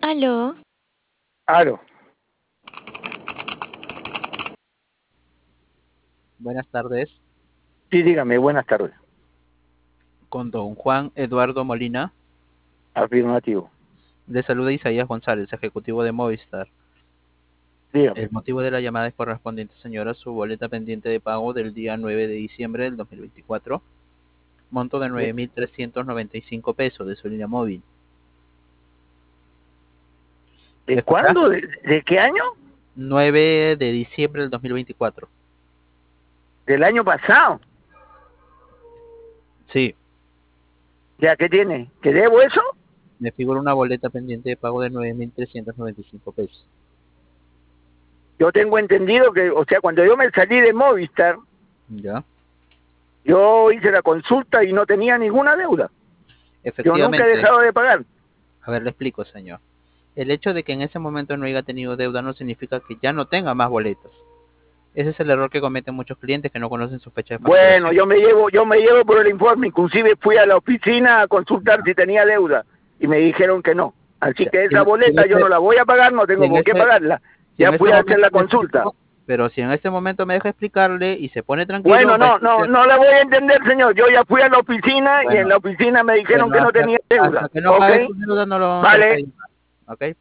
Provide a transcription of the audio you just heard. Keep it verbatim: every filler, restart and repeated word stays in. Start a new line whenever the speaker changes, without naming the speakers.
Aló,
Claro.
Buenas tardes,
Sí, dígame, buenas tardes.
con don Juan Eduardo Molina.
Afirmativo.
Le saluda Isaías González, ejecutivo de Movistar.
Dígame.
El motivo de la llamada es correspondiente, señora, a su boleta pendiente de pago del día nueve de diciembre del dos mil veinticuatro, monto de
¿De,
nueve mil trescientos noventa y cinco pesos de su línea móvil.
de
¿Me escucha?
cuándo? ¿De, de qué año?
nueve de diciembre del dos mil veinticuatro.
Del año pasado.
Sí,
¿Ya qué tiene? ¿Que debo eso?
me figura una boleta pendiente de pago de nueve mil trescientos noventa y cinco pesos.
Yo tengo entendido que, o sea, cuando yo me salí de Movistar,
¿Ya?
yo hice la consulta y no tenía ninguna deuda. Yo nunca he
Efectivamente.
dejado de pagar.
A ver, le explico, señor. El hecho de que en ese momento no haya tenido deuda no significa que ya no tenga más boletas. Ese es el error que cometen muchos clientes que no conocen su fecha de
Bueno,
facturación.
yo me llevo, yo me llevo por el informe. Inclusive fui a la oficina a consultar si tenía deuda y me dijeron que no. Así
Ya,
que
Si
esa
en, si en
boleta yo no
este,
la voy a pagar, no
si
tengo
en
por qué
este,
pagarla.
si
Ya
en este
fui a hacer
momento
la
le
consulta.
explico, pero si en este momento me deja explicarle y se pone tranquilo,
Bueno,
va a
no, no,
entender.
no la voy a entender, señor. Yo ya fui a la oficina y en
Bueno,
la oficina me dijeron
bueno,
que no
hasta,
tenía
hasta
deuda.
que no
¿Ok?
pague su deuda no lo vamos a dejar
Vale.
llamar. ¿Ok?